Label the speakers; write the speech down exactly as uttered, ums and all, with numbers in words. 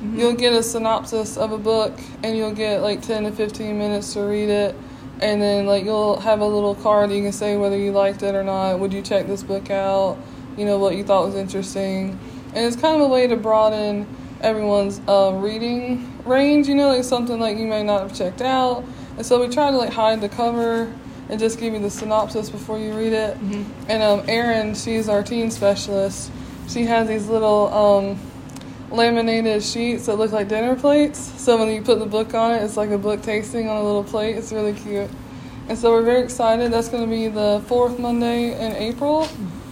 Speaker 1: Mm-hmm.
Speaker 2: You'll get a synopsis of a book, and you'll get like ten to fifteen minutes to read it. And then, like, you'll have a little card that you can say whether you liked it or not. Would you check this book out? You know, what you thought was interesting. And it's kind of a way to broaden everyone's uh, reading range, you know, like something like you may not have checked out. And so we try to, like, hide the cover and just give you the synopsis before you read it.
Speaker 1: Mm-hmm.
Speaker 2: And um, Erin, she's our teen specialist. She has these little um, laminated sheets that look like dinner plates. So when you put the book on it, it's like a book tasting on a little plate. It's really cute. And so we're very excited. That's going to be the fourth Monday in April.